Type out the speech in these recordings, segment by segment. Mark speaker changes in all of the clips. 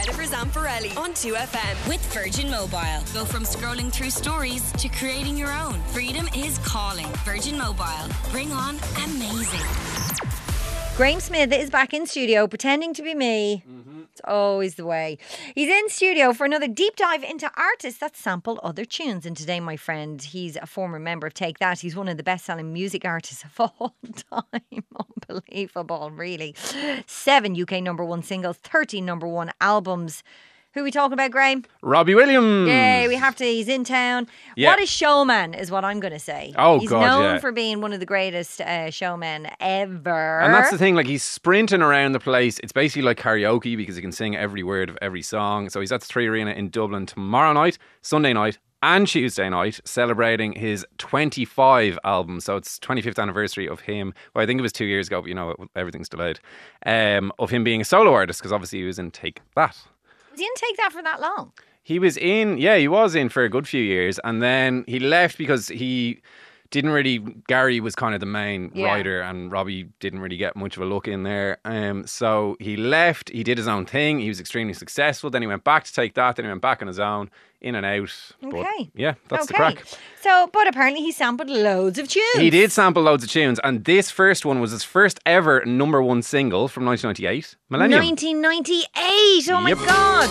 Speaker 1: Jennifer Zamparelli on 2FM.
Speaker 2: With Virgin Mobile. Go from scrolling through stories to creating your own. Freedom is calling. Virgin Mobile. Bring on amazing.
Speaker 3: Graham Smith is back in studio pretending to be me. It's always the way. He's in studio for another deep dive into artists that sample other tunes. And today, my friend, he's a former member of Take That. He's one of the best-selling music artists of all time. Unbelievable, really. 7 UK number one singles, 13 number one albums. Who are we talking about, Graham?
Speaker 4: Robbie Williams.
Speaker 3: Yay, we have to. He's in town.
Speaker 4: Yeah.
Speaker 3: What a showman is what I'm going to say.
Speaker 4: Oh,
Speaker 3: he's
Speaker 4: God,
Speaker 3: known
Speaker 4: yeah.
Speaker 3: for being one of the greatest showmen ever.
Speaker 4: And that's the thing, like, he's sprinting around the place. It's basically like karaoke because he can sing every word of every song. So he's at the Three Arena in Dublin tomorrow night, Sunday night and Tuesday night, celebrating his 25 album. So it's 25th anniversary of him. Well, I think it was 2 years ago, but you know, everything's delayed. Of him being a solo artist, because obviously he was in Take That.
Speaker 3: He didn't take that for that long.
Speaker 4: He was in for a good few years, and then he left because he didn't really. Gary was kind of the main writer, and Robbie didn't really get much of a look in there. So he left. He did his own thing. He was extremely successful. Then he went back to Take That. Then he went back on his own, in and out.
Speaker 3: Okay.
Speaker 4: But yeah, that's the crack.
Speaker 3: So, but apparently he sampled loads of tunes.
Speaker 4: He did sample loads of tunes, and this first one was his first ever number one single from 1998, Millennium.
Speaker 3: 1998. Oh my
Speaker 4: Yep.
Speaker 3: God.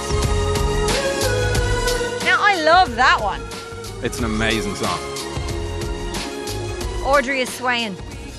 Speaker 3: Now I love that one.
Speaker 4: It's an amazing song.
Speaker 3: Audrey is swaying.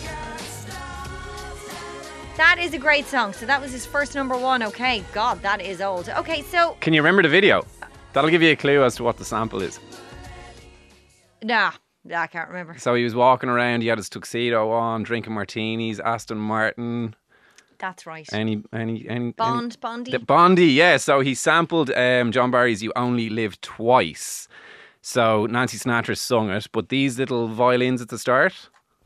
Speaker 3: That is a great song. So that was his first number one. Okay, God, that is old. Okay, so
Speaker 4: Can you remember the video? That'll give you a clue as to what the sample is.
Speaker 3: nah, I can't remember.
Speaker 4: So he was walking around, he had his tuxedo on, drinking martinis, Aston Martin,
Speaker 3: That's right.
Speaker 4: Bondi, yeah. So he sampled John Barry's You Only Live Twice. So Nancy Sinatra sung it, but these little violins at the start.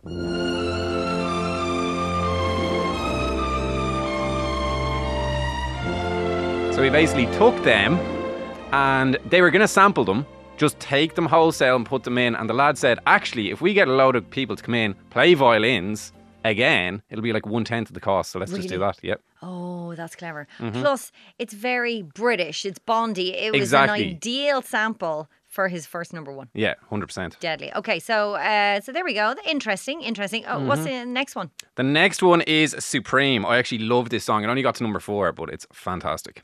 Speaker 4: So he basically took them and they were going to sample them, just take them wholesale and put them in. And the lad said, actually, if we get a load of people to come in, play violins again, it'll be like 1/10 of the cost. So let's just do that. Yep.
Speaker 3: Oh, that's clever. Plus, it's very British. It's Bondi. It was
Speaker 4: Exactly.
Speaker 3: an ideal sample for his first number one.
Speaker 4: Yeah, 100%.
Speaker 3: Deadly. Okay, so there we go. Interesting. Oh, what's the next one?
Speaker 4: The next one is Supreme. I actually love this song. It only got to number 4, but it's fantastic.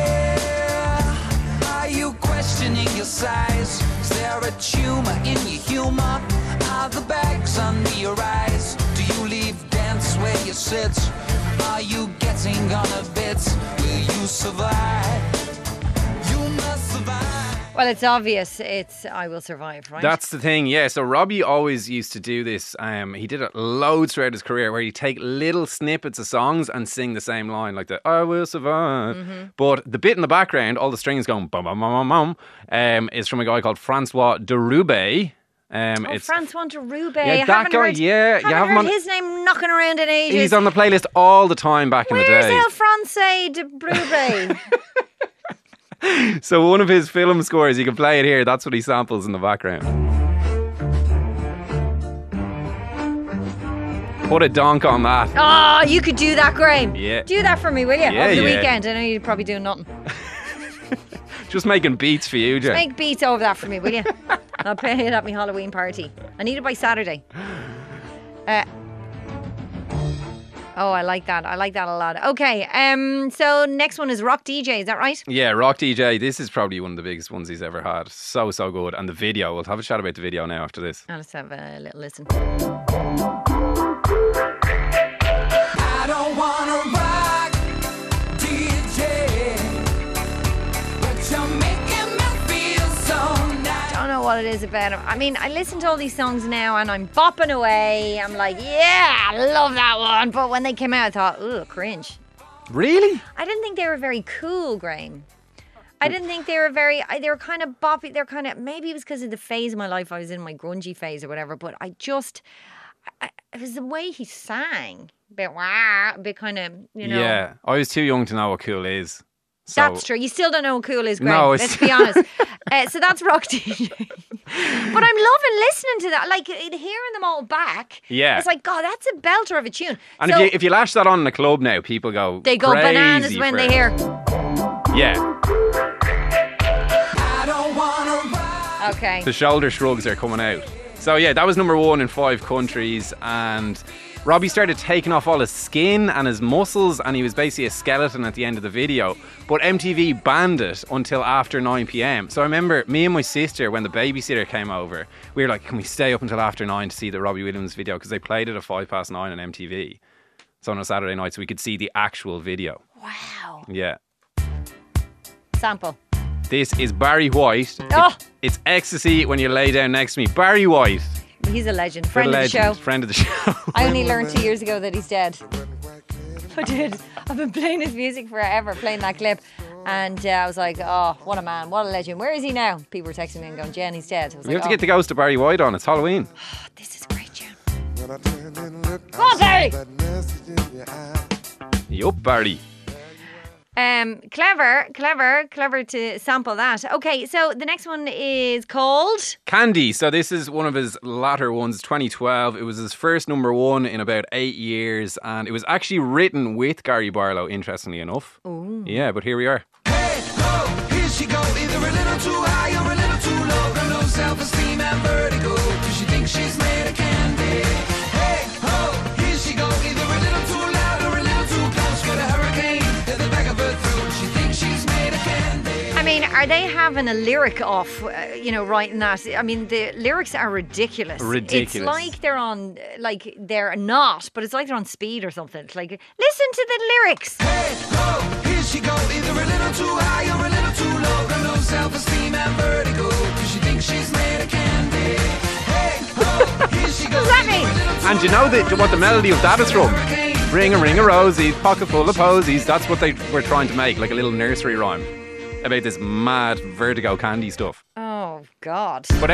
Speaker 5: Are you questioning your size? Is there a tumor in your humor? Are the bags under your eyes? Do you leave dance where you sit? Are you getting on a bit? Will you survive? You must survive.
Speaker 3: Well, it's obvious. It's I Will Survive, right?
Speaker 4: That's the thing, yeah. So Robbie always used to do this. He did it loads throughout his career where he'd take little snippets of songs and sing the same line, like the I Will Survive. But the bit in the background, all the strings going bum bum bum bum bum, is from a guy called Francois Derube.
Speaker 3: Francois Derube.
Speaker 4: Yeah, that guy, yeah.
Speaker 3: You haven't heard his name knocking around in ages.
Speaker 4: He's on the playlist all the time back in the
Speaker 3: Where's
Speaker 4: day.
Speaker 3: El Francais Derube?
Speaker 4: So one of his film scores, you can play it here. That's what he samples in the background. Put a donk on that.
Speaker 3: Oh, you could do that, Graham.
Speaker 4: Yeah.
Speaker 3: Do that for me, will you?
Speaker 4: Yeah,
Speaker 3: Over the
Speaker 4: yeah.
Speaker 3: weekend. I know you're probably doing nothing.
Speaker 4: Just making beats for you, Jen.
Speaker 3: Make beats over that for me, will you? I'll pay it at my Halloween party. I need it by Saturday. I like that. I like that a lot. Okay, so next one is Rock DJ, is that right?
Speaker 4: Yeah, Rock DJ. This is probably one of the biggest ones he's ever had. So good. And the video, we'll have a chat about the video now after this.
Speaker 3: Let's have a little listen.
Speaker 5: I don't wanna rock DJ, but you're making me feel so nice.
Speaker 3: I don't know what it is about him. I mean, I listen to all these songs now and I'm bopping away. I'm like, yeah, I love that one. But when they came out, I thought, ooh, cringe.
Speaker 4: Really?
Speaker 3: I didn't think they were very cool, Graham. I didn't think they were very, they were kind of boppy. They're kind of, maybe it was because of the phase of my life. I was in my grungy phase or whatever. But it was the way he sang. A bit kind of, you know.
Speaker 4: Yeah, I was too young to know what cool is. So,
Speaker 3: That's true. You still don't know what cool is, Graham.
Speaker 4: No,
Speaker 3: Let's be honest. So that's Rock DJ. But I'm loving listening to that. Like, hearing them all back.
Speaker 4: Yeah.
Speaker 3: It's like, God, that's a belter of a tune.
Speaker 4: And
Speaker 3: so
Speaker 4: if you lash that on in the club now, people go
Speaker 3: they go
Speaker 4: crazy
Speaker 3: bananas when
Speaker 4: for
Speaker 3: they
Speaker 4: it.
Speaker 3: hear.
Speaker 4: Yeah.
Speaker 3: Okay.
Speaker 4: The shoulder shrugs are coming out. So yeah, that was number 1 in 5 countries, and Robbie started taking off all his skin and his muscles, and he was basically a skeleton at the end of the video. But MTV banned it until after 9 p.m. So I remember me and my sister, when the babysitter came over, we were like, can we stay up until after 9 to see the Robbie Williams video? Because they played it at 9:05 on MTV. So on a Saturday night, so we could see the actual video.
Speaker 3: Wow.
Speaker 4: Yeah.
Speaker 3: Sample.
Speaker 4: This is Barry White.
Speaker 3: Oh.
Speaker 4: It's ecstasy when you lay down next to me. Barry White.
Speaker 3: He's a legend. Friend of the show.
Speaker 4: Friend of the show.
Speaker 3: I only learned 2 years ago that he's dead. I did. I've been playing his music forever, playing that clip. And I was like, oh, what a man, what a legend. Where is he now? People were texting me and going, Jen, he's dead. I was
Speaker 4: We
Speaker 3: like,
Speaker 4: have to get the ghost of Barry White on. It's Halloween.
Speaker 3: this is a great tune. Come on, Barry!
Speaker 4: Yup, Barry.
Speaker 3: Clever to sample that. Okay, so the next one is called
Speaker 4: Candy. So this is one of his latter ones, 2012. It was his first number 1 in about 8 years, and it was actually written with Gary Barlow, interestingly enough.
Speaker 3: Ooh.
Speaker 4: Yeah, but here we are.
Speaker 5: Hey, ho, here she go, either a little too high or a little too low. Got no self-esteem and vertigo, 'cause she thinks she's made of candy. Hey, ho, here she go, either a little too loud or a little too close. Got a hurricane at the back of her throat. She thinks she's made of candy.
Speaker 3: I mean, are they having a lyric off, writing that? I mean, the lyrics are ridiculous.
Speaker 4: Ridiculous.
Speaker 3: It's like they're on, they're not, but it's like they're on speed or something. It's like, listen to the lyrics.
Speaker 5: Hey, ho, here she go, either a little too high or a little too low. Got no self-esteem and vertigo, 'cause she thinks she's made of candy. Hey, ho, here she goes.
Speaker 3: What does that mean?
Speaker 4: And you know what the melody of that is from? Ring a rosy, pocket full of posies. That's what they were trying to make, like a little nursery rhyme about this mad vertigo candy stuff.
Speaker 3: Oh, God.
Speaker 4: But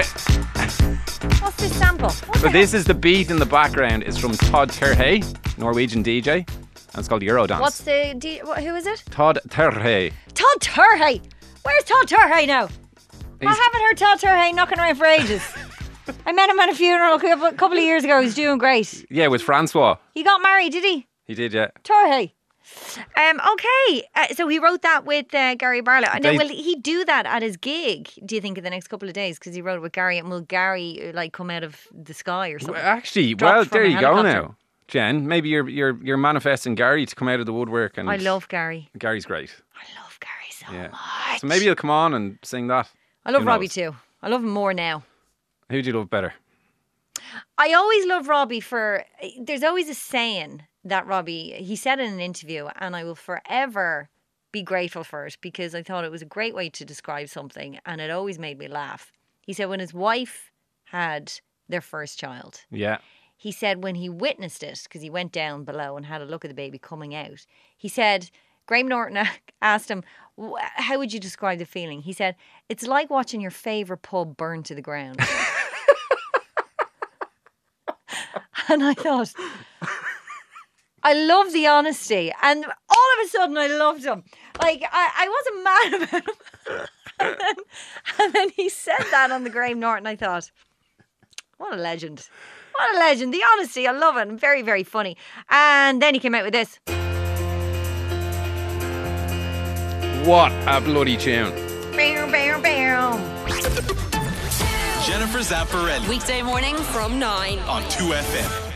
Speaker 3: What's this sample?
Speaker 4: So this is the beat in the background. It's from Todd Terhey, Norwegian DJ, and it's called Eurodance.
Speaker 3: Who is it?
Speaker 4: Todd Terhey.
Speaker 3: Todd Terhey. Where's Todd Terhey now? I
Speaker 4: He's-
Speaker 3: haven't heard Todd Terhey knocking around for ages. I met him at a funeral a couple of years ago. He's doing great.
Speaker 4: Yeah, with Francois.
Speaker 3: He got married, did he?
Speaker 4: He did, yeah.
Speaker 3: Terhey. Okay. So he wrote that with Gary Barlow. Now, will he do that at his gig, do you think, in the next couple of days? Because he wrote it with Gary, and will Gary come out of the sky or something?
Speaker 4: Actually,
Speaker 3: Dropped from
Speaker 4: there
Speaker 3: a
Speaker 4: you go
Speaker 3: helicopter.
Speaker 4: now. Jen, maybe you're manifesting Gary to come out of the woodwork, and
Speaker 3: I love Gary.
Speaker 4: Gary's great.
Speaker 3: I love Gary so
Speaker 4: Yeah.
Speaker 3: much.
Speaker 4: So maybe he'll come on and sing that.
Speaker 3: I love
Speaker 4: Who
Speaker 3: Robbie
Speaker 4: knows?
Speaker 3: too. I love him more now.
Speaker 4: Who do you love better?
Speaker 3: I always love Robbie for, there's always a saying that Robbie, he said in an interview, and I will forever be grateful for it because I thought it was a great way to describe something and it always made me laugh. He said when his wife had their first child,
Speaker 4: Yeah.
Speaker 3: he said when he witnessed it, because he went down below and had a look at the baby coming out, he said, Graham Norton asked him, how would you describe the feeling? He said, it's like watching your favourite pub burn to the ground. And I thought, I love the honesty. And all of a sudden, I loved him. Like, I wasn't mad about him. and then he said that on the Graham Norton. I thought, what a legend. What a legend. The honesty, I love it. And very, very funny. And then he came out with this.
Speaker 4: What a bloody tune.
Speaker 3: Bam, bam, bam.
Speaker 6: Jennifer Zamparelli
Speaker 1: Weekday morning from 9.
Speaker 6: on 2FM.